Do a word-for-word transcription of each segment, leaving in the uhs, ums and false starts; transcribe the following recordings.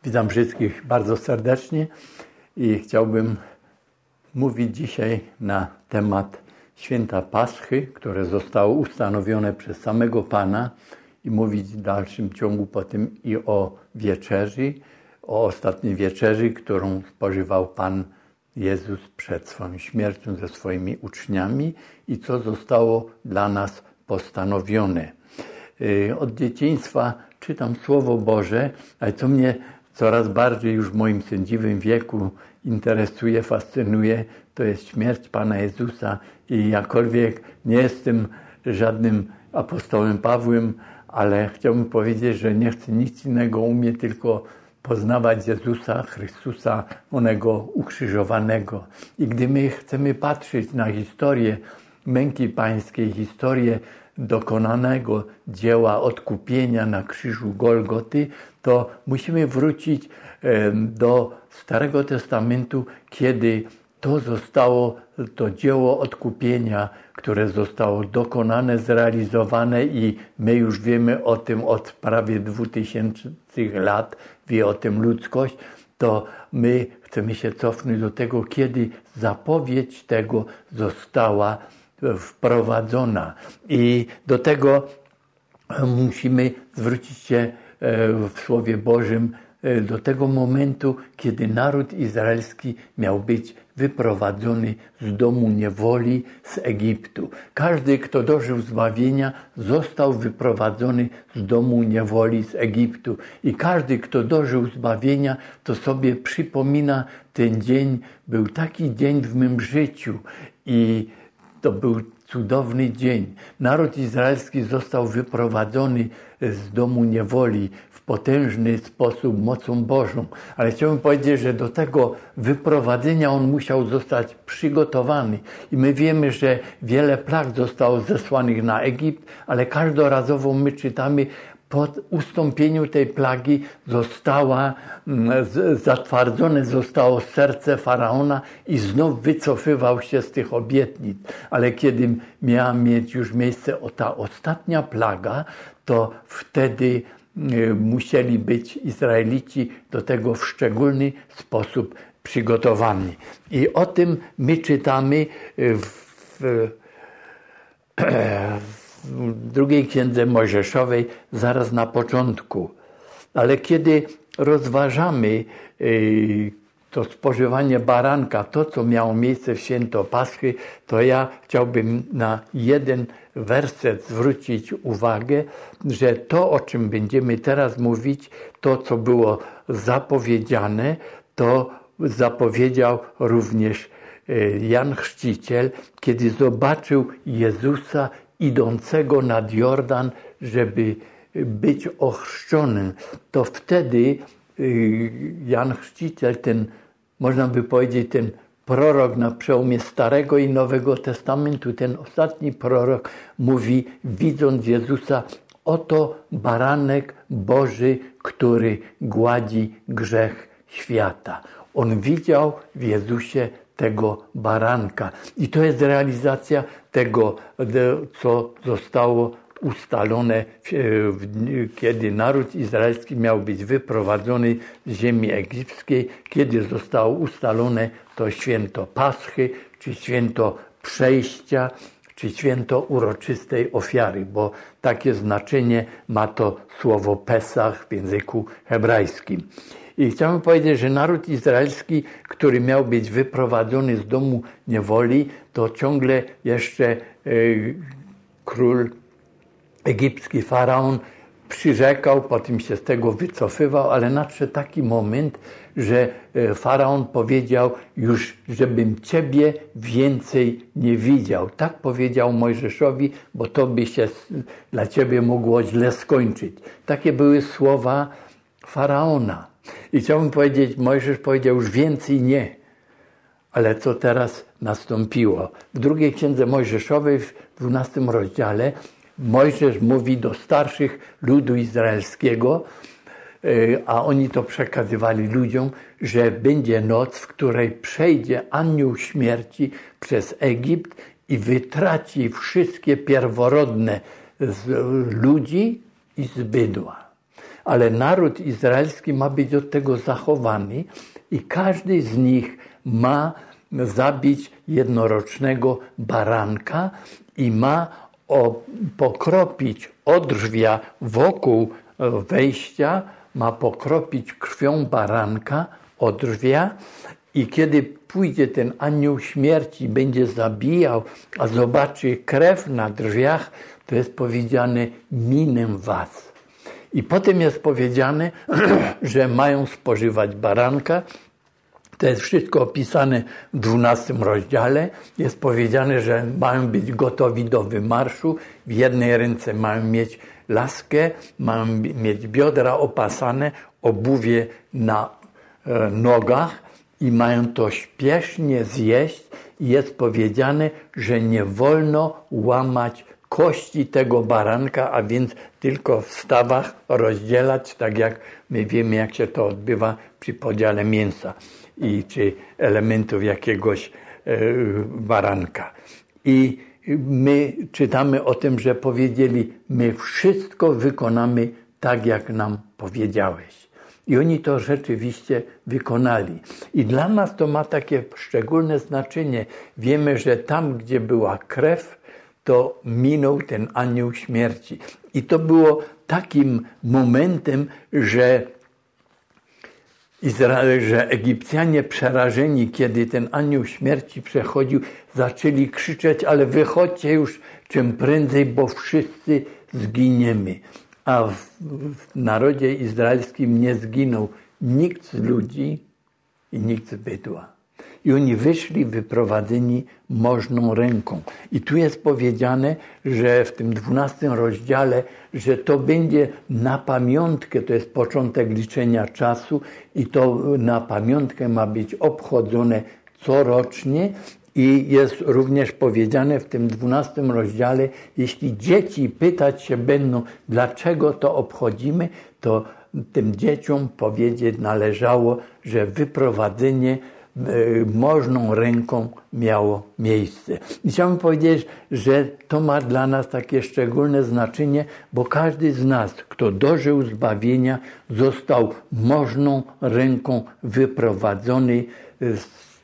Witam wszystkich bardzo serdecznie i chciałbym mówić dzisiaj na temat święta Paschy, które zostało ustanowione przez samego Pana i mówić w dalszym ciągu potem i o wieczerzy, o ostatniej wieczerzy, którą spożywał Pan Jezus przed swoją śmiercią ze swoimi uczniami i co zostało dla nas postanowione. Od dzieciństwa czytam Słowo Boże, ale co mnie coraz bardziej już w moim sędziwym wieku interesuje, fascynuje, to jest śmierć Pana Jezusa i jakkolwiek nie jestem żadnym apostołem Pawłem, ale chciałbym powiedzieć, że nie chcę nic innego u mnie, tylko poznawać Jezusa Chrystusa, onego ukrzyżowanego. I gdy my chcemy patrzeć na historię męki Pańskiej, historię dokonanego dzieła odkupienia na krzyżu Golgoty, to musimy wrócić do Starego Testamentu, kiedy to zostało, to dzieło odkupienia, które zostało dokonane, zrealizowane i my już wiemy o tym od prawie dwutysięcznych lat, wie o tym ludzkość, to my chcemy się cofnąć do tego, kiedy zapowiedź tego została wprowadzona. I do tego musimy zwrócić się w Słowie Bożym do tego momentu, kiedy naród izraelski miał być wyprowadzony z domu niewoli z Egiptu. Każdy, kto dożył zbawienia, został wyprowadzony z domu niewoli z Egiptu. I każdy, kto dożył zbawienia, to sobie przypomina ten dzień. Był taki dzień w mym życiu i to był cudowny dzień. Naród izraelski został wyprowadzony z domu niewoli w potężny sposób mocą Bożą. Ale chciałbym powiedzieć, że do tego wyprowadzenia on musiał zostać przygotowany. I my wiemy, że wiele plag zostało zesłanych na Egipt, ale każdorazowo my czytamy, po ustąpieniu tej plagi została, zatwardzone zostało serce Faraona i znów wycofywał się z tych obietnic. Ale kiedy miała mieć już miejsce ta ostatnia plaga, to wtedy musieli być Izraelici do tego w szczególny sposób przygotowani. I o tym my czytamy w, w, w drugiej księdze Mojżeszowej zaraz na początku. Ale kiedy rozważamy to spożywanie baranka, to co miało miejsce w święto Paschy, to ja chciałbym na jeden werset zwrócić uwagę, że to, o czym będziemy teraz mówić, to co było zapowiedziane, to zapowiedział również Jan Chrzciciel, kiedy zobaczył Jezusa idącego nad Jordan, żeby być ochrzczonym. To wtedy Jan Chrzciciel, ten, można by powiedzieć, ten prorok na przełomie Starego i Nowego Testamentu, ten ostatni prorok mówi, widząc Jezusa, oto baranek Boży, który gładzi grzech świata. On widział w Jezusie tego baranka. I to jest realizacja tego, co zostało ustalone, kiedy naród izraelski miał być wyprowadzony z ziemi egipskiej, kiedy zostało ustalone to święto Paschy, czy święto przejścia, czy święto uroczystej ofiary, bo takie znaczenie ma to słowo Pesach w języku hebrajskim. I chciałbym powiedzieć, że naród izraelski, który miał być wyprowadzony z domu niewoli, to ciągle jeszcze y, król egipski Faraon przyrzekał, potem się z tego wycofywał, ale nadszedł taki moment, że Faraon powiedział już, żebym Ciebie więcej nie widział. Tak powiedział Mojżeszowi, bo to by się dla Ciebie mogło źle skończyć. Takie były słowa Faraona. I chciałbym powiedzieć, Mojżesz powiedział już więcej nie. Ale co teraz nastąpiło? W drugiej księdze Mojżeszowej, w dwunastym rozdziale, Mojżesz mówi do starszych ludu izraelskiego, a oni to przekazywali ludziom, że będzie noc, w której przejdzie anioł śmierci przez Egipt i wytraci wszystkie pierworodne z ludzi i z bydła. ale naród izraelski ma być od tego zachowany i każdy z nich ma zabić jednorocznego baranka i ma o, pokropić odrzwia wokół wejścia, ma pokropić krwią baranka odrzwia i kiedy pójdzie ten anioł śmierci, będzie zabijał, a zobaczy krew na drzwiach, to jest powiedziane: minę was. I potem jest powiedziane, że mają spożywać baranka. To jest wszystko opisane w dwunastym rozdziale. Jest powiedziane, że mają być gotowi do wymarszu. W jednej ręce mają mieć laskę, mają mieć biodra opasane, obuwie na e, nogach i mają to śpiesznie zjeść. I jest powiedziane, że nie wolno łamać kości tego baranka, a więc tylko w stawach rozdzielać, tak jak my wiemy, jak się to odbywa przy podziale mięsa i czy elementów jakiegoś e, baranka. I my czytamy o tym, że powiedzieli: my wszystko wykonamy tak, jak nam powiedziałeś. I oni to rzeczywiście wykonali. I dla nas to ma takie szczególne znaczenie. Wiemy, że tam, gdzie była krew, to minął ten anioł śmierci. I to było takim momentem, że Izrael, że Egipcjanie przerażeni, kiedy ten anioł śmierci przechodził, zaczęli krzyczeć: ale wychodźcie już czym prędzej, bo wszyscy zginiemy. A w, w narodzie izraelskim nie zginął nikt z ludzi i nikt z bydła. I oni wyszli wyprowadzeni możną ręką. I tu jest powiedziane, że w tym dwunastym rozdziale, że to będzie na pamiątkę, to jest początek liczenia czasu i to na pamiątkę ma być obchodzone corocznie. I jest również powiedziane w tym dwunastym rozdziale, jeśli dzieci pytać się będą, dlaczego to obchodzimy, to tym dzieciom powiedzieć należało, że wyprowadzenie możną ręką miało miejsce. I chciałbym powiedzieć, że to ma dla nas takie szczególne znaczenie, bo każdy z nas, kto dożył zbawienia, został możną ręką wyprowadzony z,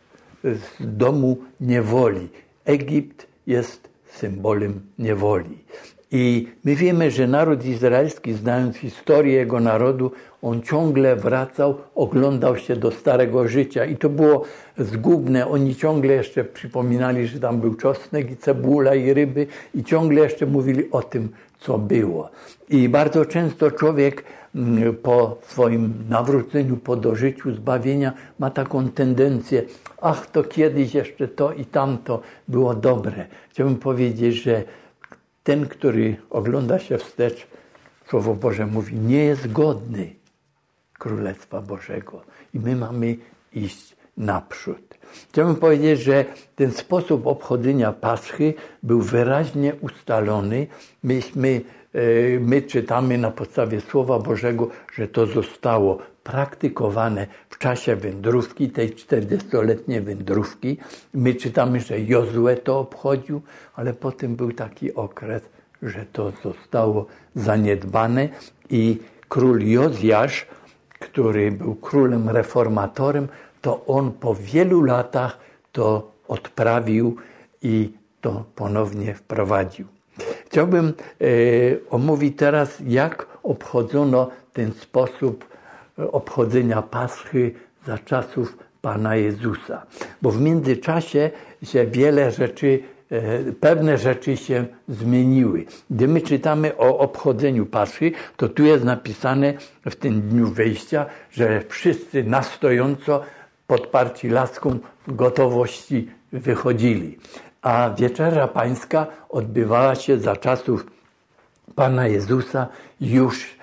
z domu niewoli. Egipt jest symbolem niewoli. I my wiemy, że naród izraelski, znając historię jego narodu, on ciągle wracał, oglądał się do starego życia i to było zgubne. Oni ciągle jeszcze przypominali, że tam był czosnek i cebula i ryby i ciągle jeszcze mówili o tym, co było. I bardzo często człowiek po swoim nawróceniu, po dożyciu zbawienia ma taką tendencję: ach, to kiedyś jeszcze to i tamto było dobre. Chciałbym powiedzieć, że ten, który ogląda się wstecz, Słowo Boże mówi, nie jest godny Królestwa Bożego. I my mamy iść naprzód. Chciałbym powiedzieć, że ten sposób obchodzenia Paschy był wyraźnie ustalony. Myśmy, my czytamy na podstawie Słowa Bożego, że to zostało praktykowane w czasie wędrówki, tej czterdziestoletniej wędrówki. My czytamy, że Jozue to obchodził, ale potem był taki okres, że to zostało zaniedbane i król Jozjasz, który był królem reformatorem, to on po wielu latach to odprawił i to ponownie wprowadził. Chciałbym e, omówić teraz, jak obchodzono ten sposób obchodzenia Paschy za czasów Pana Jezusa. Bo w międzyczasie się wiele rzeczy, pewne rzeczy się zmieniły. Gdy my czytamy o obchodzeniu Paschy, to tu jest napisane w tym dniu wejścia, że wszyscy na stojąco podparci laską w gotowości wychodzili. A wieczerza pańska odbywała się za czasów Pana Jezusa już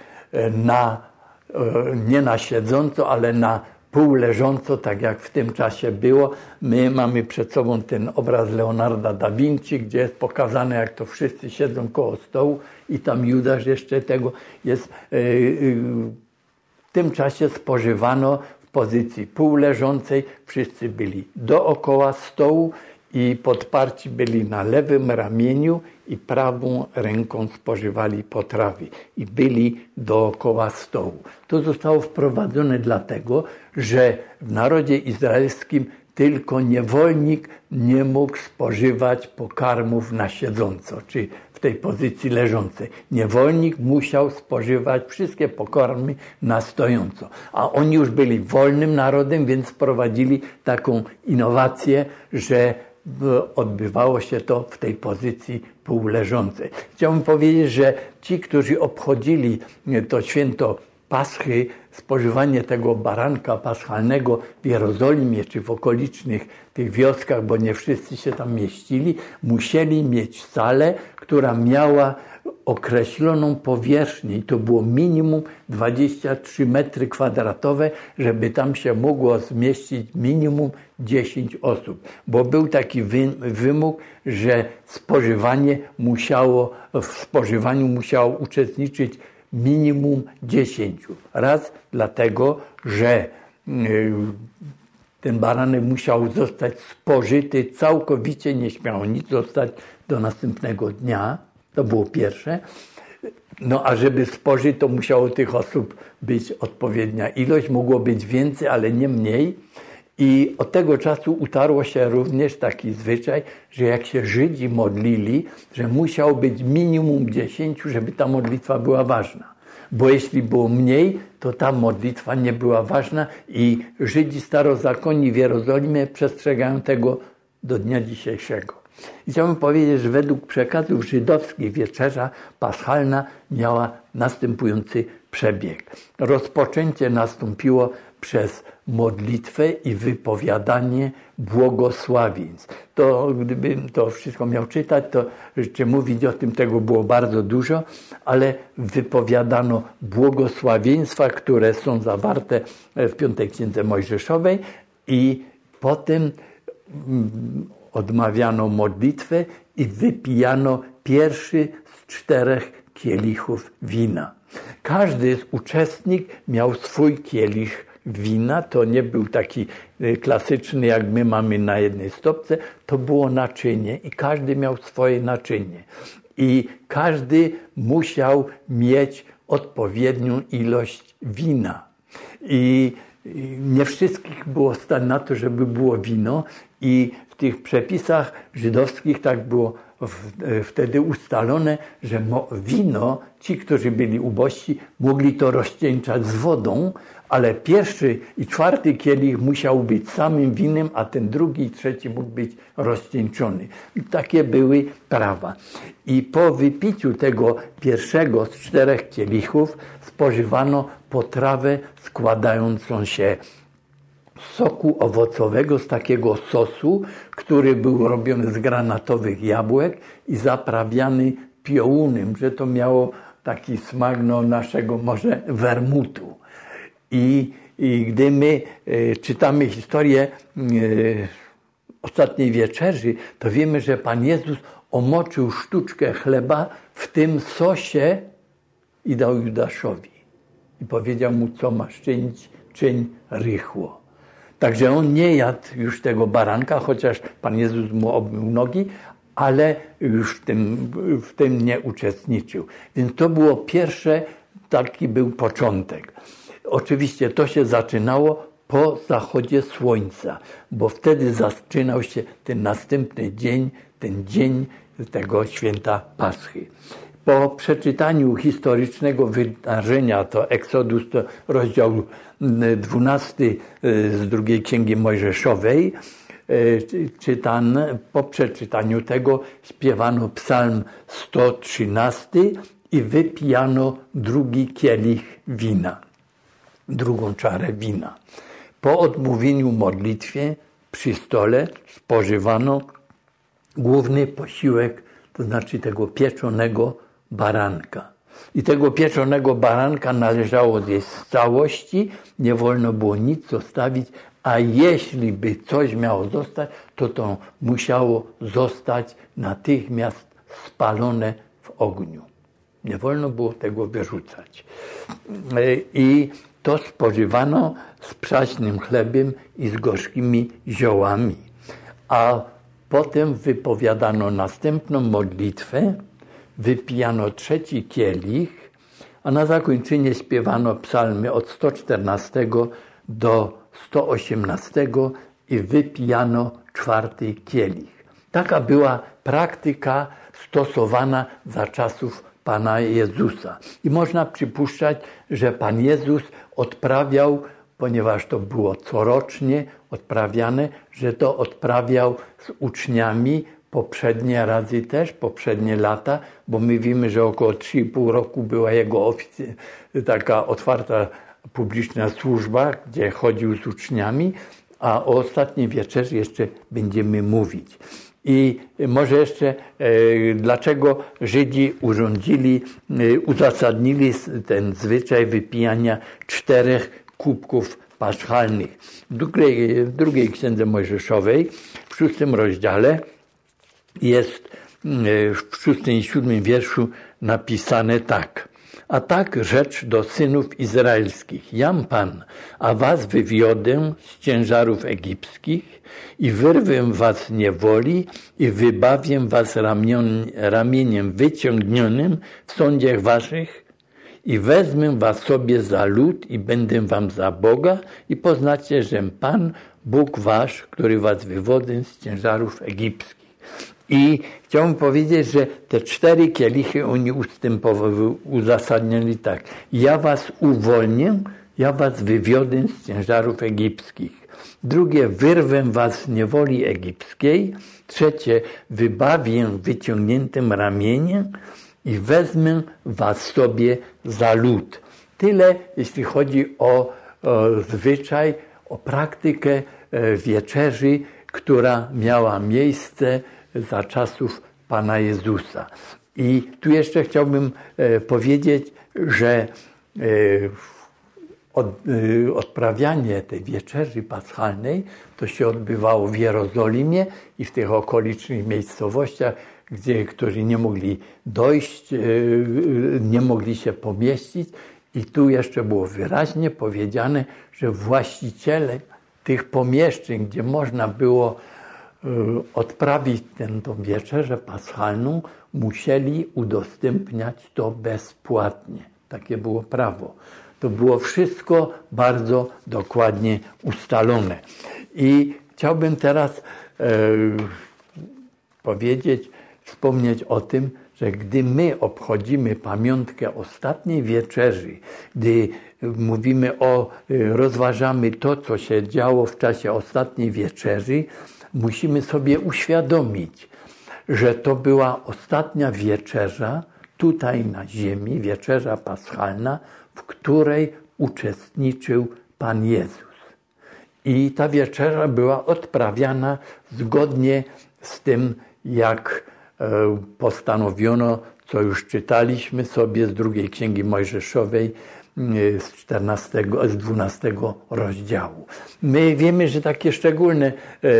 na nie na siedząco, ale na pół leżąco, tak jak w tym czasie było. My mamy przed sobą ten obraz Leonarda da Vinci, gdzie jest pokazane, jak to wszyscy siedzą koło stołu i tam Judasz jeszcze tego jest. W tym czasie spożywano w pozycji półleżącej, wszyscy byli dookoła stołu i podparci byli na lewym ramieniu i prawą ręką spożywali potrawy i byli dookoła stołu. To zostało wprowadzone dlatego, że w narodzie izraelskim tylko niewolnik nie mógł spożywać pokarmów na siedząco, czy w tej pozycji leżącej. Niewolnik musiał spożywać wszystkie pokarmy na stojąco. A oni już byli wolnym narodem, więc wprowadzili taką innowację, że odbywało się to w tej pozycji półleżącej. Chciałbym powiedzieć, że ci, którzy obchodzili to święto Paschy, spożywanie tego baranka paschalnego w Jerozolimie czy w okolicznych tych wioskach, bo nie wszyscy się tam mieścili, musieli mieć salę, która miała określoną powierzchnię i to było minimum dwadzieścia trzy metry kwadratowe, żeby tam się mogło zmieścić minimum dziesięć osób, bo był taki wy, wymóg, że spożywanie musiało, w spożywaniu musiało uczestniczyć minimum dziesięciu. Raz dlatego, że ten baranek musiał zostać spożyty całkowicie, nie śmiało nic zostać do następnego dnia. To było pierwsze. No a żeby spożyć, to musiało tych osób być odpowiednia ilość. Mogło być więcej, ale nie mniej. I od tego czasu utarło się również taki zwyczaj, że jak się Żydzi modlili, że musiało być minimum dziesięciu, żeby ta modlitwa była ważna. Bo jeśli było mniej, to ta modlitwa nie była ważna i Żydzi starozakonni w Jerozolimie przestrzegają tego do dnia dzisiejszego. I chciałbym powiedzieć, że według przekazów żydowskich wieczerza paschalna miała następujący przebieg. Rozpoczęcie nastąpiło przez modlitwę i wypowiadanie błogosławieństw. To gdybym to wszystko miał czytać, to czy mówić o tym, tego było bardzo dużo, ale wypowiadano błogosławieństwa, które są zawarte w Piątej Księdze Mojżeszowej i potem odmawiano modlitwę i wypijano pierwszy z czterech kielichów wina. Każdy z uczestnik miał swój kielich wina, to nie był taki klasyczny, jak my mamy na jednej stopce, to było naczynie i każdy miał swoje naczynie. I każdy musiał mieć odpowiednią ilość wina. I nie wszystkich było stać na to, żeby było wino i w tych przepisach żydowskich tak było wtedy ustalone, że wino, ci, którzy byli ubożsi, mogli to rozcieńczać z wodą, ale pierwszy i czwarty kielich musiał być samym winem, a ten drugi i trzeci mógł być rozcieńczony. I takie były prawa. I po wypiciu tego pierwszego z czterech kielichów spożywano potrawę składającą się z soku owocowego, z takiego sosu, który był robiony z granatowych jabłek i zaprawiany piołunem, że to miało taki smak no, naszego może wermutu. I, i gdy my e, czytamy historię e, ostatniej wieczerzy, to wiemy, że Pan Jezus omoczył sztuczkę chleba w tym sosie i dał Judaszowi. I powiedział mu, co masz czynić, czyń rychło. Także on nie jadł już tego baranka, chociaż Pan Jezus mu obmył nogi, ale już w tym, w tym nie uczestniczył. Więc to było pierwsze, taki był początek. Oczywiście to się zaczynało po zachodzie słońca, bo wtedy zaczynał się ten następny dzień, ten dzień tego święta Paschy. Po przeczytaniu historycznego wydarzenia, to Exodus, to rozdział dwunasty z drugiej Księgi Mojżeszowej, czytan, po przeczytaniu tego śpiewano psalm sto trzynasty i wypijano drugi kielich wina, drugą czarę wina. Po odmówieniu modlitwie przy stole spożywano główny posiłek, to znaczy tego pieczonego baranka. I tego pieczonego baranka należało zjeść z całości, nie wolno było nic zostawić, a jeśli by coś miało zostać, to to musiało zostać natychmiast spalone w ogniu. Nie wolno było tego wyrzucać. I to spożywano z przaśnym chlebem i z gorzkimi ziołami. A Potem wypowiadano następną modlitwę, wypijano trzeci kielich, a na zakończenie śpiewano psalmy od sto czternastego do sto osiemnastego i wypijano czwarty kielich. Taka była praktyka stosowana za czasów Pana Jezusa. I można przypuszczać, że Pan Jezus odprawiał, ponieważ to było corocznie odprawiane, że to odprawiał z uczniami poprzednie razy też, poprzednie lata, bo my wiemy, że około trzy i pół roku była jego oficy- taka otwarta publiczna służba, gdzie chodził z uczniami, a o ostatniej wieczerzy jeszcze będziemy mówić. I może jeszcze e, dlaczego Żydzi urządzili, e, uzasadnili ten zwyczaj wypijania czterech kubków paschalnych. W drugiej, w drugiej księdze Mojżeszowej, w szóstym rozdziale jest e, w szóstym i siódmym wierszu napisane tak. A tak rzecz do synów izraelskich. Jam Pan, a was wywiodę z ciężarów egipskich i wyrwę was z niewoli i wybawię was ramion, ramieniem wyciągnionym w sądziach waszych i wezmę was sobie za lud i będę wam za Boga i poznacie, że Pan, Bóg wasz, który was wywodzę z ciężarów egipskich. I chciałbym powiedzieć, że te cztery kielichy oni uzasadniali tak. Ja was uwolnię, ja was wywiodę z ciężarów egipskich. Drugie, wyrwę was z niewoli egipskiej. Trzecie, wybawię wyciągniętym ramieniem i wezmę was sobie za lud. Tyle, jeśli chodzi o, o zwyczaj, o praktykę e, wieczerzy, która miała miejsce za czasów Pana Jezusa. I tu jeszcze chciałbym e, powiedzieć, że e, od, e, odprawianie tej wieczerzy paschalnej to się odbywało w Jerozolimie i w tych okolicznych miejscowościach, gdzie którzy nie mogli dojść, e, nie mogli się pomieścić. I tu jeszcze było wyraźnie powiedziane, że właściciele tych pomieszczeń, gdzie można było odprawić tę wieczerzę paschalną, musieli udostępniać to bezpłatnie. Takie było prawo. To było wszystko bardzo dokładnie ustalone. I chciałbym teraz e, powiedzieć, wspomnieć o tym, że gdy my obchodzimy pamiątkę ostatniej wieczerzy, gdy mówimy o, rozważamy to, co się działo w czasie ostatniej wieczerzy, musimy sobie uświadomić, że to była ostatnia wieczerza tutaj na ziemi, wieczerza paschalna, w której uczestniczył Pan Jezus. I ta wieczerza była odprawiana zgodnie z tym, jak postanowiono, co już czytaliśmy sobie z drugiej Księgi Mojżeszowej, z czternastego, z dwunastego rozdziału. My wiemy, że takie szczególne e, e,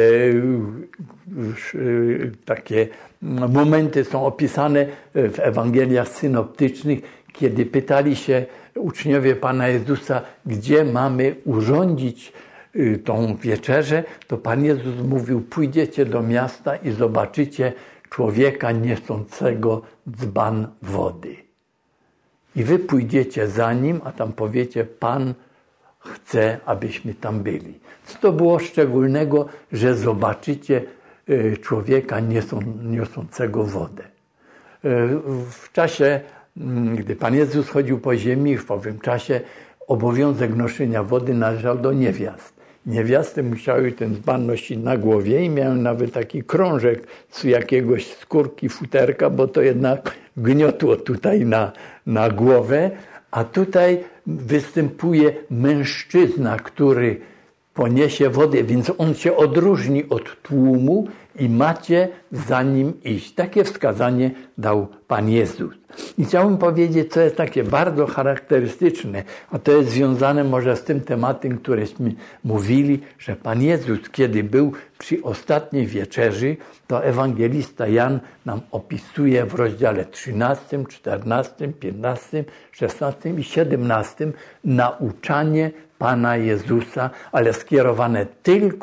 takie momenty są opisane w Ewangeliach synoptycznych, kiedy pytali się uczniowie Pana Jezusa, gdzie mamy urządzić tą wieczerzę, to Pan Jezus mówił, pójdziecie do miasta i zobaczycie człowieka niosącego dzban wody. I wy pójdziecie za nim, a tam powiecie, Pan chce, abyśmy tam byli. Co to było szczególnego, że zobaczycie człowieka niosącego wodę. W czasie, gdy Pan Jezus chodził po ziemi, w owym czasie obowiązek noszenia wody należał do niewiast. Niewiasty musiały ten dzban nosić na głowie i miały nawet taki krążek z jakiegoś skórki futerka, bo to jednak gniotło tutaj na, na głowę, a tutaj występuje mężczyzna, który poniesie wodę, więc on się odróżni od tłumu i macie za nim iść. Takie wskazanie dał Pan Jezus. I chciałbym powiedzieć, co jest takie bardzo charakterystyczne, a to jest związane może z tym tematem, któreśmy mówili, że Pan Jezus, kiedy był przy ostatniej wieczerzy, to ewangelista Jan nam opisuje w rozdziale trzynastym, czternastym, piętnastym, szesnastym i siedemnastym nauczanie Pana Jezusa, ale skierowane tylko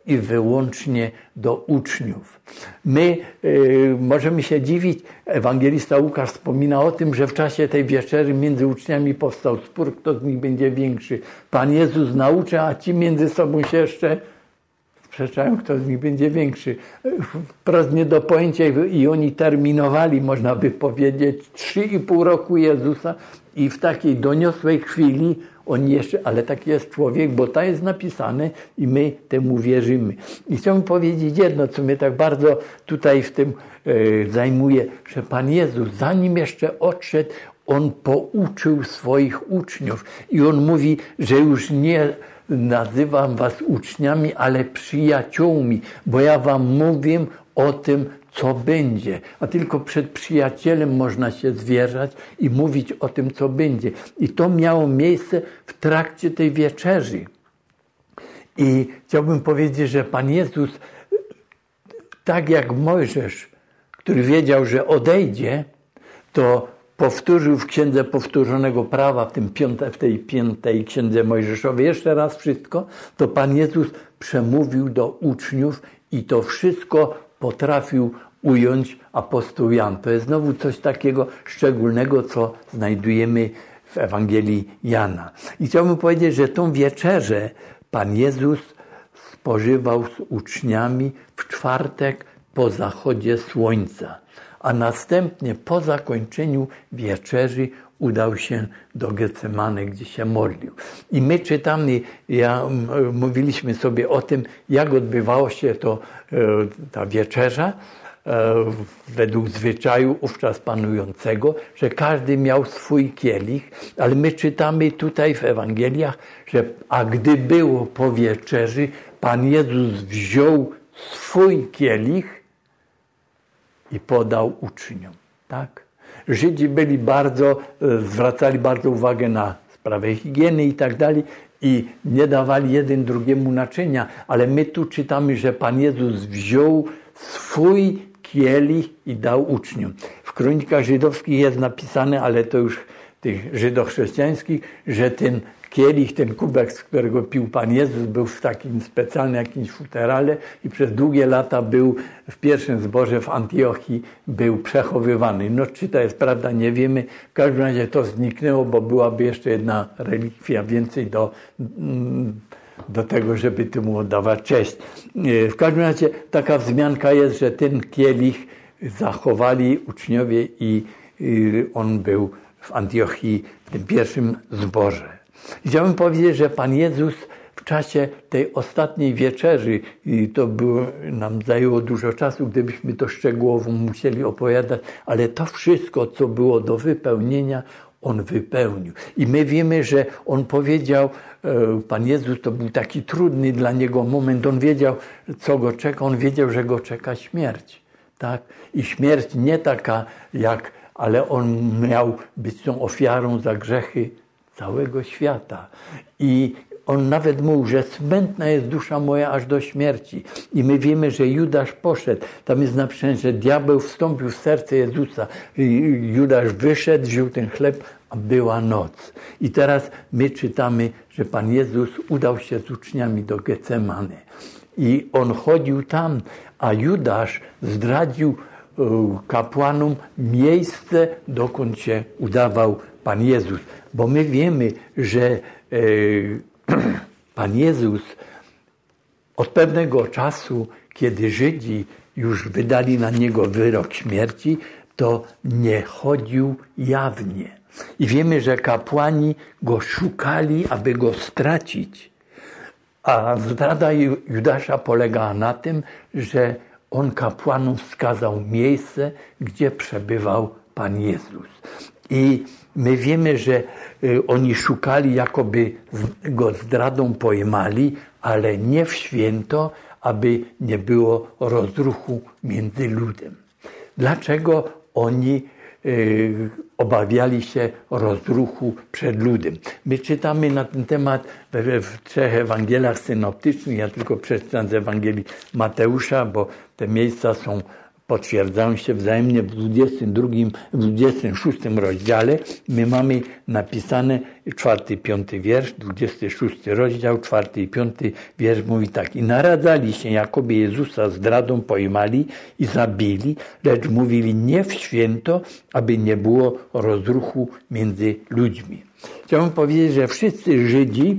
i wyłącznie do uczniów. My y, możemy się dziwić, ewangelista Łukasz wspomina o tym, że w czasie tej wieczerzy między uczniami powstał spór, kto z nich będzie większy. Pan Jezus naucza, a ci między sobą się jeszcze sprzeczają, kto z nich będzie większy. Wprost nie do pojęcia i oni terminowali, można by powiedzieć, trzy i pół roku Jezusa i w takiej doniosłej chwili on jeszcze, ale taki jest człowiek, bo to jest napisane i my temu wierzymy. I chciałbym powiedzieć jedno, co mnie tak bardzo tutaj w tym e, zajmuje, że Pan Jezus, zanim jeszcze odszedł, On pouczył swoich uczniów i On mówi, że już nie nazywam was uczniami, ale przyjaciółmi, bo ja wam mówię o tym, co będzie. A tylko przed przyjacielem można się zwierzać i mówić o tym, co będzie. I to miało miejsce w trakcie tej wieczerzy. I chciałbym powiedzieć, że Pan Jezus, tak jak Mojżesz, który wiedział, że odejdzie, to powtórzył w Księdze Powtórzonego Prawa, w, tym piąte, w tej piątej Księdze Mojżeszowej, jeszcze raz wszystko, to Pan Jezus przemówił do uczniów i to wszystko potrafił ująć apostoł Jan. To jest znowu coś takiego szczególnego, co znajdujemy w Ewangelii Jana. I chciałbym powiedzieć, że tą wieczerzę Pan Jezus spożywał z uczniami w czwartek po zachodzie słońca, a następnie po zakończeniu wieczerzy udał się do Getsemany, gdzie się modlił. I my czytamy, ja, mówiliśmy sobie o tym, jak odbywało się to, ta wieczerza, według zwyczaju wówczas panującego, że każdy miał swój kielich, ale my czytamy tutaj w Ewangeliach, że a gdy było po wieczerzy, Pan Jezus wziął swój kielich i podał uczniom. Tak? Żydzi byli bardzo, zwracali bardzo uwagę na sprawę higieny i tak dalej i nie dawali jeden drugiemu naczynia, ale my tu czytamy, że Pan Jezus wziął swój kielich i dał uczniom. W kronikach żydowskich jest napisane, ale to już tych żydochrześcijańskich, że ten kielich, ten kubek, z którego pił Pan Jezus, był w takim specjalnym jakimś futerale i przez długie lata był w pierwszym zborze w Antiochii był przechowywany. No czy to jest prawda, nie wiemy. W każdym razie to zniknęło, bo byłaby jeszcze jedna relikwia więcej do, do tego, żeby temu oddawać cześć. W każdym razie taka wzmianka jest, że ten kielich zachowali uczniowie i on był w Antiochii w tym pierwszym zborze. Chciałbym powiedzieć, że Pan Jezus w czasie tej ostatniej wieczerzy, i to było, nam zajęło dużo czasu, gdybyśmy to szczegółowo musieli opowiadać, ale to wszystko, co było do wypełnienia, On wypełnił. I my wiemy, że On powiedział, Pan Jezus, to był taki trudny dla Niego moment, On wiedział, co Go czeka, On wiedział, że Go czeka śmierć. Tak? I śmierć nie taka jak, ale On miał być tą ofiarą za grzechy całego świata. I on nawet mówił, że smętna jest dusza moja aż do śmierci. I my wiemy, że Judasz poszedł. Tam jest napisane, że diabeł wstąpił w serce Jezusa. Judasz wyszedł, wziął ten chleb, a była noc. I teraz my czytamy, że Pan Jezus udał się z uczniami do Getsemany. I on chodził tam, a Judasz zdradził kapłanom miejsce, dokąd się udawał Pan Jezus. Bo my wiemy, że e, Pan Jezus od pewnego czasu, kiedy Żydzi już wydali na Niego wyrok śmierci, to nie chodził jawnie. I wiemy, że kapłani Go szukali, aby Go stracić. A zdrada Judasza polegała na tym, że on kapłanom wskazał miejsce, gdzie przebywał Pan Jezus. I my wiemy, że oni szukali, jakoby Go zdradą pojmali, ale nie w święto, aby nie było rozruchu między ludem. Dlaczego oni y, obawiali się rozruchu przed ludem? My czytamy na ten temat w, w trzech Ewangeliach synoptycznych. Ja tylko przeczytam z Ewangelii Mateusza, bo te miejsca są potwierdzają się wzajemnie w dwudziestym drugim, w dwudziestym szóstym rozdziale. My mamy napisane czwarty i piąty wiersz, dwudziesty szósty rozdział, czwarty i piąty wiersz mówi tak. I naradzali się, jakoby Jezusa zdradą pojmali i zabili, lecz mówili nie w święto, aby nie było rozruchu między ludźmi. Chciałbym powiedzieć, że wszyscy Żydzi,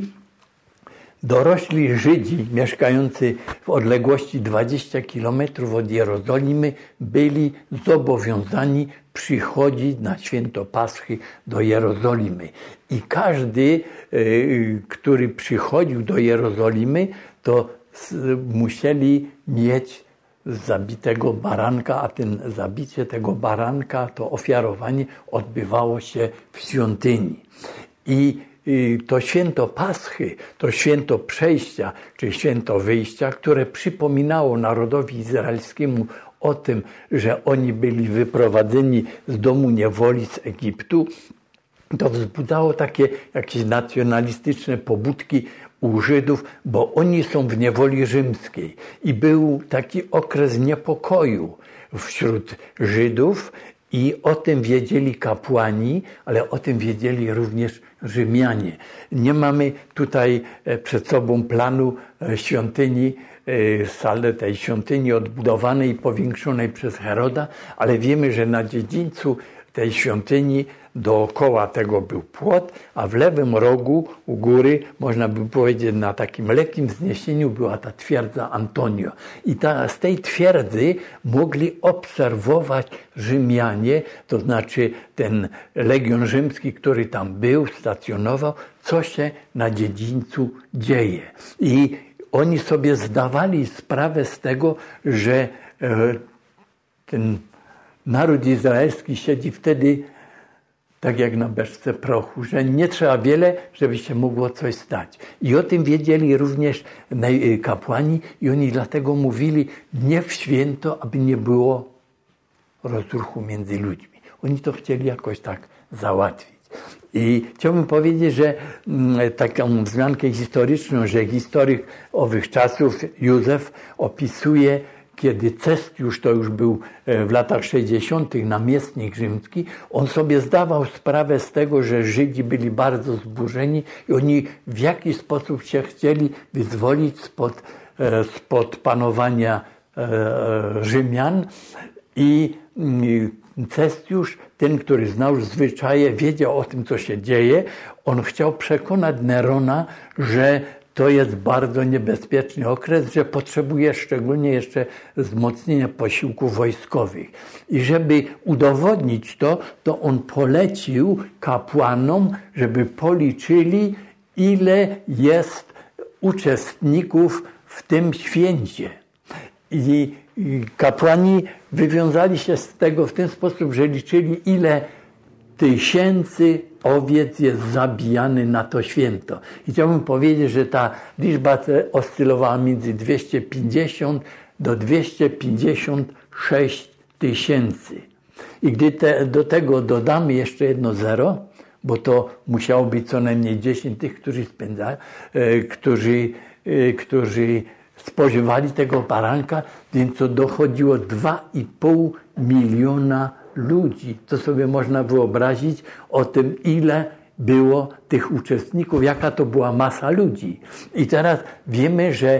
dorośli Żydzi mieszkający w odległości dwadzieścia kilometrów od Jerozolimy byli zobowiązani przychodzić na święto Paschy do Jerozolimy. I każdy, który przychodził do Jerozolimy, to musieli mieć zabitego baranka, a ten zabicie tego baranka, to ofiarowanie odbywało się w świątyni. I to święto Paschy, to święto przejścia, czy święto wyjścia, które przypominało narodowi izraelskiemu o tym, że oni byli wyprowadzeni z domu niewoli z Egiptu, to wzbudzało takie jakieś nacjonalistyczne pobudki u Żydów, bo oni są w niewoli rzymskiej. I był taki okres niepokoju wśród Żydów i o tym wiedzieli kapłani, ale o tym wiedzieli również Rzymianie. Nie mamy tutaj przed sobą planu świątyni, salę tej świątyni odbudowanej i powiększonej przez Heroda, ale wiemy, że na dziedzińcu tej świątyni dookoła tego był płot, a w lewym rogu u góry, można by powiedzieć na takim lekkim wzniesieniu, była ta twierdza Antonio. I ta, z tej twierdzy mogli obserwować Rzymianie, to znaczy ten legion rzymski, który tam był, stacjonował, co się na dziedzińcu dzieje. I oni sobie zdawali sprawę z tego, że ten naród izraelski siedzi wtedy tak jak na beczce prochu, że nie trzeba wiele, żeby się mogło coś stać. I o tym wiedzieli również kapłani i oni dlatego mówili nie w święto, aby nie było rozruchu między ludźmi. Oni to chcieli jakoś tak załatwić. I chciałbym powiedzieć, że taką wzmiankę historyczną, że historyk owych czasów, Józef, opisuje, kiedy Cestiusz, to już był w latach sześćdziesiątych namiestnik rzymski, on sobie zdawał sprawę z tego, że Żydzi byli bardzo zburzeni i oni w jakiś sposób się chcieli wyzwolić spod, spod panowania Rzymian. I Cestiusz, ten, który znał zwyczaje, wiedział o tym, co się dzieje. On chciał przekonać Nerona, że to jest bardzo niebezpieczny okres, że potrzebuje szczególnie jeszcze wzmocnienia posiłków wojskowych. I żeby udowodnić to, to on polecił kapłanom, żeby policzyli, ile jest uczestników w tym święcie. I kapłani wywiązali się z tego w ten sposób, że liczyli, ile tysięcy owiec jest zabijany na to święto. I chciałbym powiedzieć, że ta liczba oscylowała między dwieście pięćdziesiąt do dwieście pięćdziesiąt sześć tysięcy. I gdy te, do tego dodamy jeszcze jedno zero, bo to musiało być co najmniej dziesięć tych, którzy spędzają, e, którzy, e, którzy spożywali tego baranka, więc to dochodziło dwa i pół miliona ludzi. To sobie można wyobrazić o tym, ile było tych uczestników, jaka to była masa ludzi. I teraz wiemy, że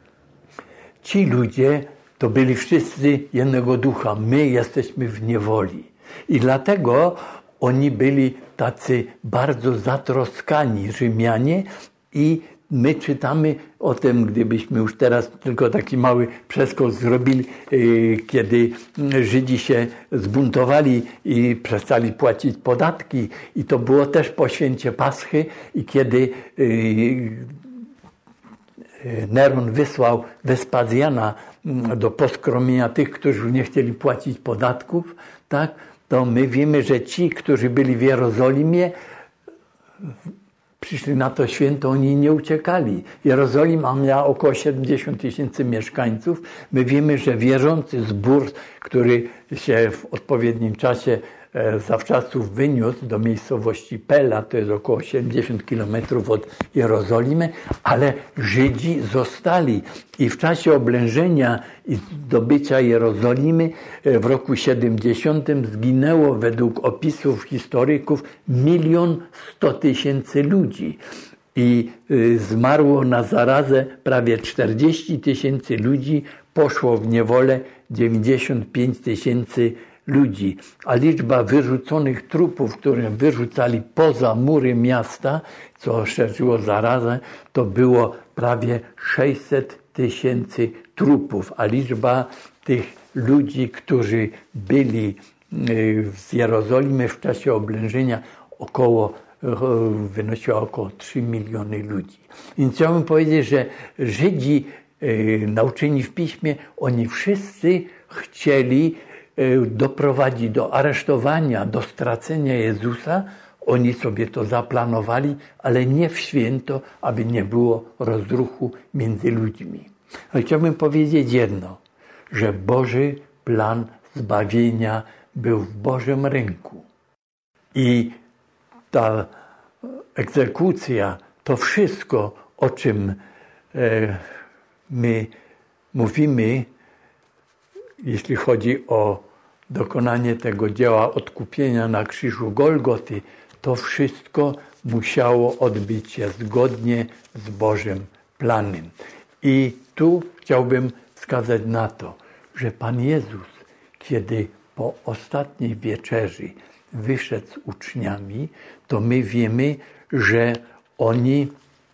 ci ludzie to byli wszyscy jednego ducha. My jesteśmy w niewoli. I dlatego oni byli tacy bardzo zatroskani, Rzymianie, i my czytamy o tym, gdybyśmy już teraz tylko taki mały przeskok zrobili, kiedy Żydzi się zbuntowali i przestali płacić podatki, i to było też po święcie Paschy, i kiedy Neron wysłał Wespazjana do poskromienia tych, którzy nie chcieli płacić podatków, tak, to my wiemy, że ci, którzy byli w Jerozolimie, przyszli na to święto, oni nie uciekali. Jerozolima miała około siedemdziesiąt tysięcy mieszkańców. My wiemy, że wierzący zbór, który się w odpowiednim czasie zawczasów wyniósł do miejscowości Pela, to jest około siedemdziesiąt kilometrów od Jerozolimy, ale Żydzi zostali i w czasie oblężenia i zdobycia Jerozolimy w roku siedemdziesiątym zginęło według opisów historyków milion sto tysięcy ludzi. I zmarło na zarazę prawie czterdzieści tysięcy ludzi, poszło w niewolę dziewięćdziesiąt pięć tysięcy ludzi, a liczba wyrzuconych trupów, które wyrzucali poza mury miasta, co szerzyło zarazę, to było prawie sześćset tysięcy trupów, a liczba tych ludzi, którzy byli z Jerozolimy w czasie oblężenia około wynosiła około trzy miliony ludzi. Więc chciałbym powiedzieć, że Żydzi nauczeni w Piśmie, oni wszyscy chcieli doprowadzić do aresztowania, do stracenia Jezusa. Oni sobie to zaplanowali, ale nie w święto, aby nie było rozruchu między ludźmi. Ale chciałbym powiedzieć jedno, że Boży plan zbawienia był w Bożym ręku. I ta egzekucja, to wszystko, o czym my mówimy, jeśli chodzi o dokonanie tego dzieła odkupienia na krzyżu Golgoty, to wszystko musiało odbyć się zgodnie z Bożym planem. I tu chciałbym wskazać na to, że Pan Jezus, kiedy po ostatniej wieczerzy wyszedł z uczniami, to my wiemy, że oni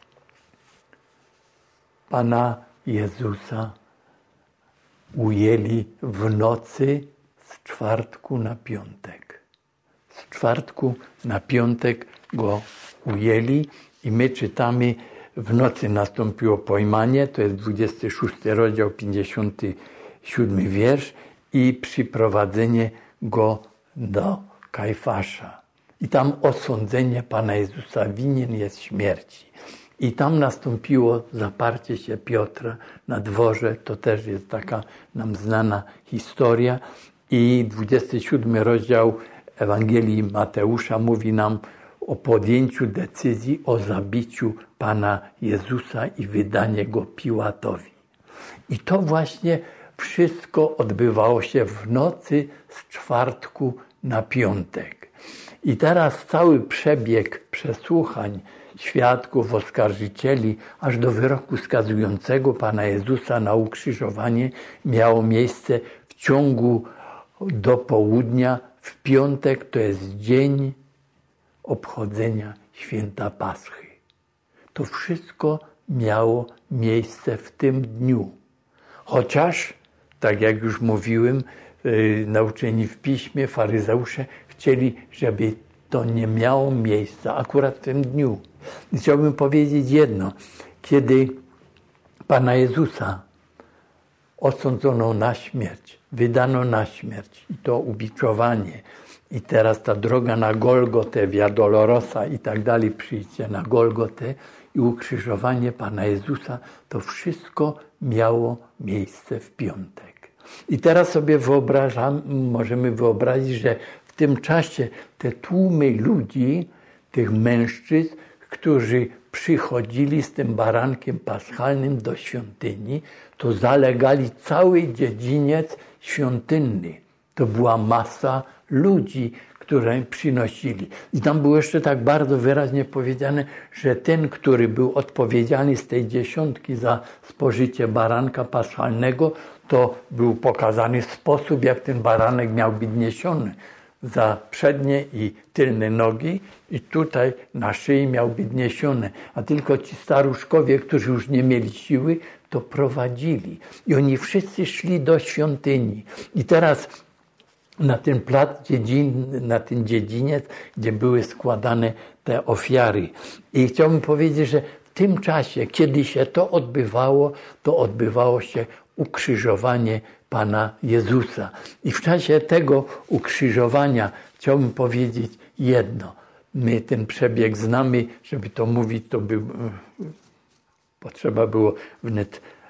Pana Jezusa ujęli w nocy z czwartku na piątek. Z czwartku na piątek go ujęli i my czytamy, w nocy nastąpiło pojmanie, to jest dwudziesty szósty rozdział, pięćdziesiąty siódmy wiersz i przyprowadzenie go do Kajfasza. I tam osądzenie Pana Jezusa, winien jest śmierci. I tam nastąpiło zaparcie się Piotra na dworze, to też jest taka nam znana historia. I dwudziesty siódmy rozdział Ewangelii Mateusza mówi nam o podjęciu decyzji o zabiciu Pana Jezusa i wydanie go Piłatowi. I to właśnie wszystko odbywało się w nocy z czwartku na piątek. I teraz cały przebieg przesłuchań świadków, oskarżycieli, aż do wyroku skazującego Pana Jezusa na ukrzyżowanie miało miejsce w ciągu do południa w piątek, to jest dzień obchodzenia święta Paschy. To wszystko miało miejsce w tym dniu. Chociaż, tak jak już mówiłem, yy, nauczeni w Piśmie, faryzeusze chcieli, żeby to nie miało miejsca akurat w tym dniu. I chciałbym powiedzieć jedno. Kiedy Pana Jezusa osądzono na śmierć, wydano na śmierć i to ubiczowanie i teraz ta droga na Golgotę, Via Dolorosa i tak dalej, przyjście na Golgotę i ukrzyżowanie Pana Jezusa, to wszystko miało miejsce w piątek. I teraz sobie wyobrażam, możemy wyobrazić, że w tym czasie te tłumy ludzi, tych mężczyzn, którzy przychodzili z tym barankiem paschalnym do świątyni, to zalegali cały dziedziniec świątynny. To była masa ludzi, które przynosili. I tam było jeszcze tak bardzo wyraźnie powiedziane, że ten, który był odpowiedzialny z tej dziesiątki za spożycie baranka paschalnego, to był pokazany sposób, jak ten baranek miał być niesiony. Za przednie i tylne nogi i tutaj na szyi miał być niesiony. A tylko ci staruszkowie, którzy już nie mieli siły, to prowadzili. I oni wszyscy szli do świątyni. I teraz na ten plac dziedzin, na ten dziedziniec, gdzie były składane te ofiary. I chciałbym powiedzieć, że w tym czasie, kiedy się to odbywało, to odbywało się ukrzyżowanie Pana Jezusa. I w czasie tego ukrzyżowania chciałbym powiedzieć jedno. My ten przebieg znamy, żeby to mówić, to by potrzeba było wnet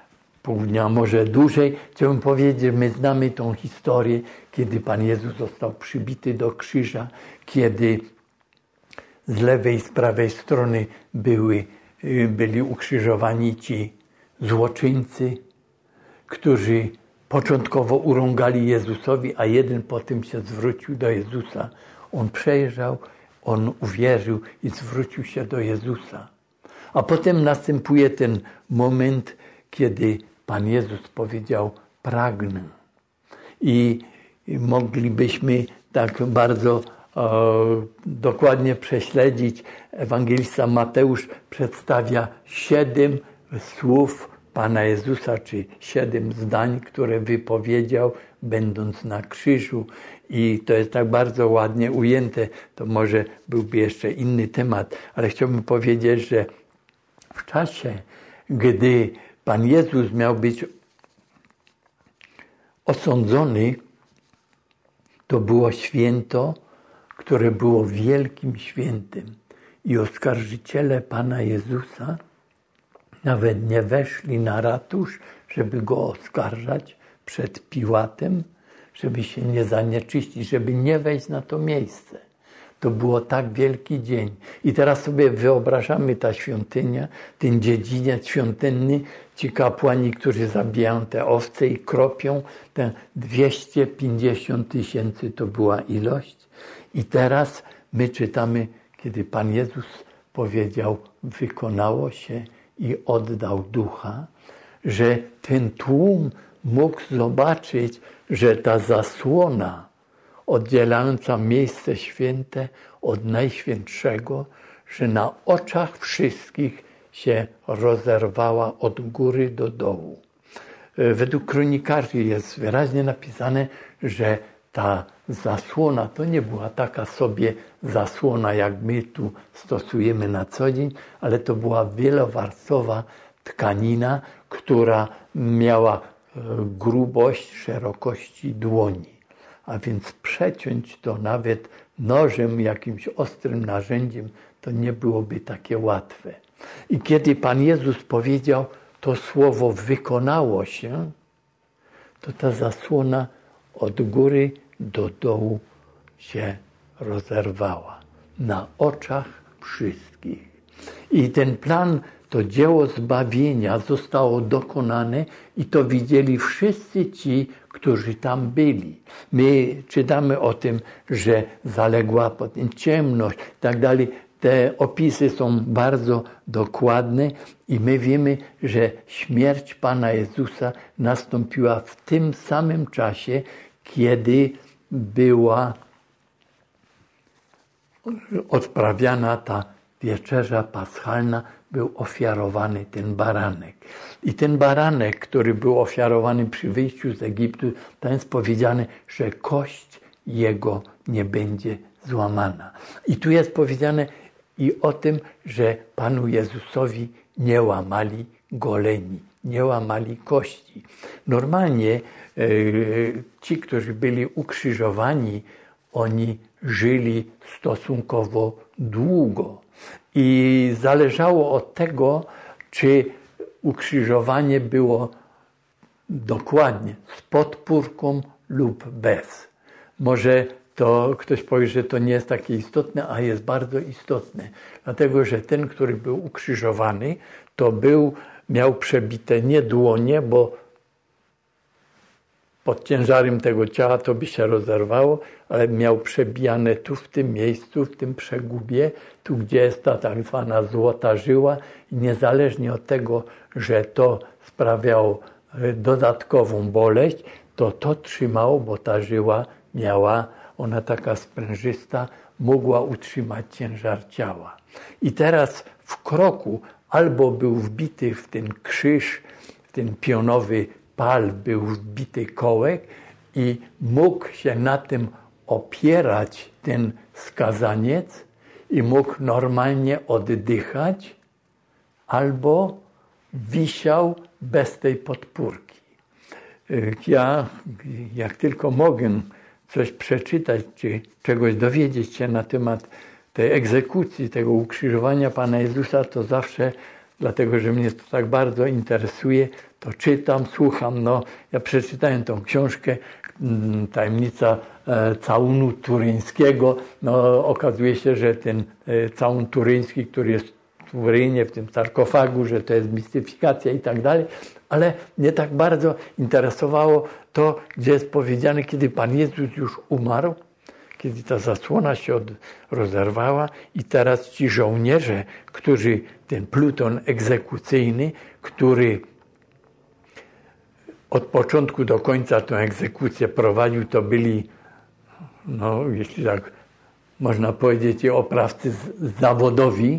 pół dnia, może dłużej. Chciałbym powiedzieć, że my znamy tą historię, kiedy Pan Jezus został przybity do krzyża, kiedy z lewej i z prawej strony były, byli ukrzyżowani ci złoczyńcy, którzy początkowo urągali Jezusowi, a jeden potem się zwrócił do Jezusa. On przejrzał, on uwierzył i zwrócił się do Jezusa. A potem następuje ten moment, kiedy Pan Jezus powiedział: pragnę. I moglibyśmy tak bardzo e, dokładnie prześledzić. Ewangelista Mateusz przedstawia siedem słów Pana Jezusa, czy siedem zdań, które wypowiedział, będąc na krzyżu. I to jest tak bardzo ładnie ujęte. To może byłby jeszcze inny temat, ale chciałbym powiedzieć, że w czasie, gdy Pan Jezus miał być osądzony, to było święto, które było wielkim świętem. I oskarżyciele Pana Jezusa nawet nie weszli na ratusz, żeby Go oskarżać przed Piłatem, żeby się nie zanieczyścić, żeby nie wejść na to miejsce. To było tak wielki dzień. I teraz sobie wyobrażamy ta świątynia, ten dziedziniec świątynny, ci kapłani, którzy zabijają te owce i kropią, te dwieście pięćdziesiąt tysięcy to była ilość. I teraz my czytamy, kiedy Pan Jezus powiedział: wykonało się i oddał ducha, że ten tłum mógł zobaczyć, że ta zasłona oddzielająca miejsce święte od Najświętszego, że na oczach wszystkich się rozerwała od góry do dołu. Według kronikarzy jest wyraźnie napisane, że ta zasłona to nie była taka sobie zasłona, jak my tu stosujemy na co dzień, ale to była wielowarstwowa tkanina, która miała grubość szerokości dłoni. A więc przeciąć to nawet nożem, jakimś ostrym narzędziem, to nie byłoby takie łatwe. I kiedy Pan Jezus powiedział, to słowo wykonało się, to ta zasłona od góry do dołu się rozerwała. Na oczach wszystkich. I ten plan, to dzieło zbawienia zostało dokonane i to widzieli wszyscy ci, którzy tam byli. My czytamy o tym, że zaległa potem ciemność i tak dalej. Te opisy są bardzo dokładne i my wiemy, że śmierć Pana Jezusa nastąpiła w tym samym czasie, kiedy była odprawiana ta wieczerza paschalna, był ofiarowany ten baranek. I ten baranek, który był ofiarowany przy wyjściu z Egiptu, tam jest powiedziane, że kość jego nie będzie złamana. I tu jest powiedziane i o tym, że Panu Jezusowi nie łamali goleni, nie łamali kości. Normalnie e, ci, którzy byli ukrzyżowani, oni żyli stosunkowo długo. I zależało od tego, czy ukrzyżowanie było dokładnie z podpórką lub bez. Może to ktoś powie, że to nie jest takie istotne, a jest bardzo istotne. Dlatego, że ten, który był ukrzyżowany, to był, miał przebite nie dłonie, bo pod ciężarem tego ciała to by się rozerwało, ale miał przebijane tu w tym miejscu, w tym przegubie, tu gdzie jest ta tak zwana złota żyła. I niezależnie od tego, że to sprawiało dodatkową boleść, to to trzymało, bo ta żyła miała, ona taka sprężysta, mogła utrzymać ciężar ciała. I teraz w kroku albo był wbity w ten krzyż, w ten pionowy pal był wbity kołek i mógł się na tym opierać ten skazaniec i mógł normalnie oddychać, albo wisiał bez tej podpórki. Ja, jak tylko mogę coś przeczytać, czy czegoś dowiedzieć się na temat tej egzekucji, tego ukrzyżowania Pana Jezusa, to zawsze dlatego że mnie to tak bardzo interesuje, to czytam, słucham. No, ja przeczytałem tą książkę Tajemnica całunu turyńskiego. No, okazuje się, że ten całun turyński, który jest w Turynie, w tym sarkofagu, że to jest mistyfikacja i tak dalej, ale mnie tak bardzo interesowało to, gdzie jest powiedziane, kiedy Pan Jezus już umarł, kiedy ta zasłona się od, rozerwała i teraz ci żołnierze, którzy, ten pluton egzekucyjny, który od początku do końca tę egzekucję prowadził, to byli, no jeśli tak można powiedzieć, oprawcy zawodowi,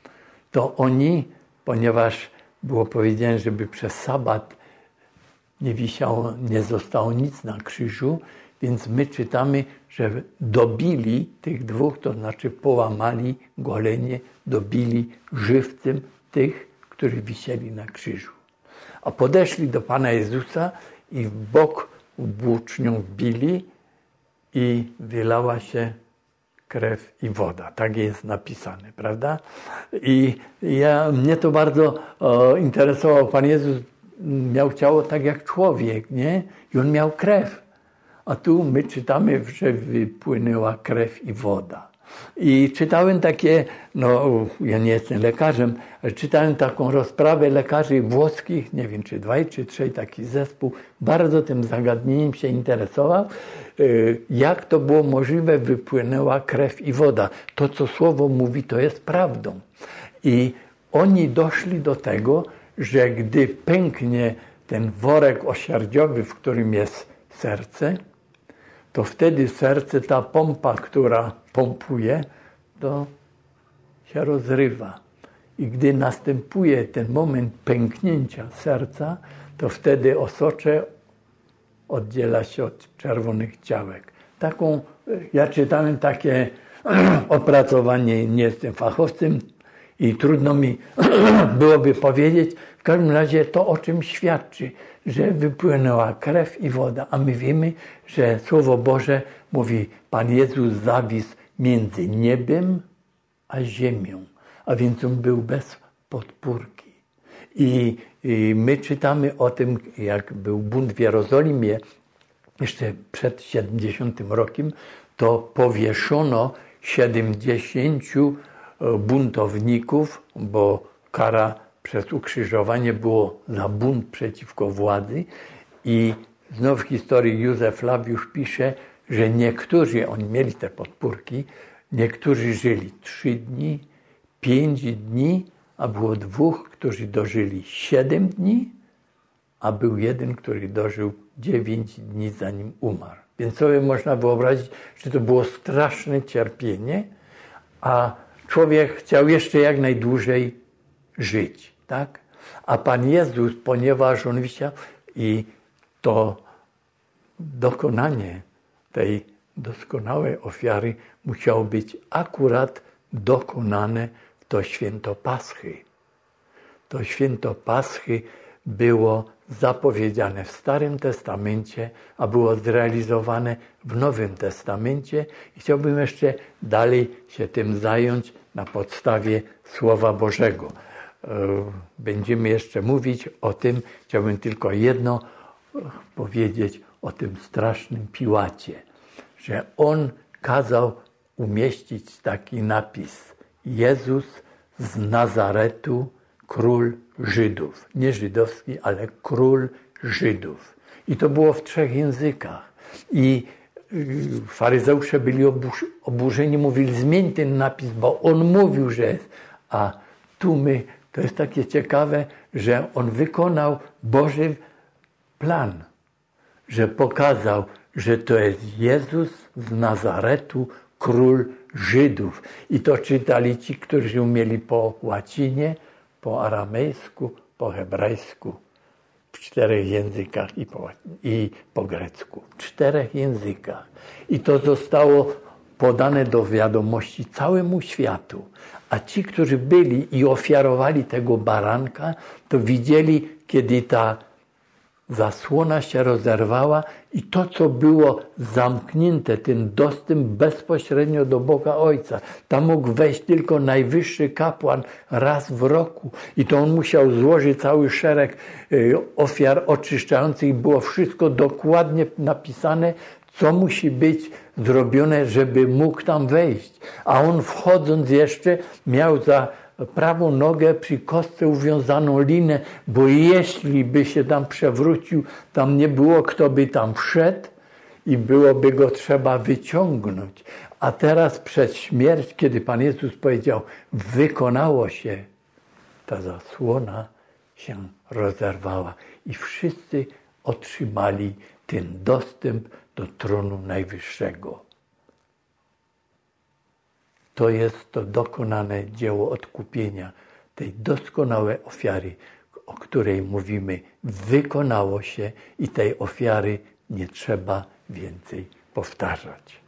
to oni, ponieważ było powiedziane, żeby przez sabat nie wisiało, nie zostało nic na krzyżu, więc my czytamy, że dobili tych dwóch, to znaczy połamali golenie, dobili żywcem tych, którzy wisieli na krzyżu. A podeszli do Pana Jezusa i w bok włócznią wbili i wylała się krew i woda. Tak jest napisane, prawda? I ja, mnie to bardzo o, interesowało. Pan Jezus miał ciało tak jak człowiek, nie? I on miał krew. A tu my czytamy, że wypłynęła krew i woda. I czytałem takie, no ja nie jestem lekarzem, ale czytałem taką rozprawę lekarzy włoskich, nie wiem czy dwaj, czy trzej, taki zespół, bardzo tym zagadnieniem się interesował, jak to było możliwe, wypłynęła krew i woda. To, co Słowo mówi, to jest prawdą. I oni doszli do tego, że gdy pęknie ten worek osierdziowy, w którym jest serce, to wtedy serce, ta pompa, która pompuje, to się rozrywa. I gdy następuje ten moment pęknięcia serca, to wtedy osocze oddziela się od czerwonych ciałek. Taką, ja czytałem takie opracowanie, nie jestem fachowcem i trudno mi byłoby powiedzieć. W każdym razie to o czym świadczy, że wypłynęła krew i woda, a my wiemy, że Słowo Boże mówi, Pan Jezus zawisł między niebem a ziemią, a więc on był bez podpórki. I, I my czytamy o tym, jak był bunt w Jerozolimie, jeszcze przed siedemdziesiątym rokiem, to powieszono siedemdziesięciu buntowników, bo kara przez ukrzyżowanie było za bunt przeciwko władzy. I znów w historii Józef Flawiusz pisze, że niektórzy, oni mieli te podpórki, niektórzy żyli trzy dni, pięć dni, a było dwóch, którzy dożyli siedem dni, a był jeden, który dożył dziewięć dni, zanim umarł. Więc sobie można wyobrazić, że to było straszne cierpienie, a człowiek chciał jeszcze jak najdłużej żyć, tak? A Pan Jezus, ponieważ on wisiał i to dokonanie tej doskonałej ofiary musiało być akurat dokonane w to święto Paschy. To święto Paschy było zapowiedziane w Starym Testamencie, a było zrealizowane w Nowym Testamencie. I chciałbym jeszcze dalej się tym zająć na podstawie Słowa Bożego. Będziemy jeszcze mówić o tym. Chciałbym tylko jedno powiedzieć o tym strasznym Piłacie, że on kazał umieścić taki napis: Jezus z Nazaretu, król Żydów. Nie żydowski, ale król Żydów. I to było w trzech językach. I faryzeusze byli oburzeni, mówili, zmień ten napis, bo on mówił, że jest. A tu my, to jest takie ciekawe, że on wykonał Boży plan, że pokazał, że to jest Jezus z Nazaretu, król Żydów. I to czytali ci, którzy umieli po łacinie, po aramejsku, po hebrajsku, w czterech językach i po, i po grecku. W czterech językach. I to zostało podane do wiadomości całemu światu. A ci, którzy byli i ofiarowali tego baranka, to widzieli, kiedy ta zasłona się rozerwała i to, co było zamknięte, ten dostęp bezpośrednio do Boga Ojca, tam mógł wejść tylko najwyższy kapłan raz w roku i to on musiał złożyć cały szereg ofiar oczyszczających. Było wszystko dokładnie napisane, co musi być zrobione, żeby mógł tam wejść. A on wchodząc jeszcze miał za prawą nogę przy kostce uwiązaną linę, bo jeśli by się tam przewrócił, tam nie było kto by tam wszedł i byłoby go trzeba wyciągnąć. A teraz przed śmierć, kiedy Pan Jezus powiedział, wykonało się, ta zasłona się rozerwała i wszyscy otrzymali ten dostęp do tronu Najwyższego. To jest to dokonane dzieło odkupienia, tej doskonałej ofiary, o której mówimy, wykonało się i tej ofiary nie trzeba więcej powtarzać.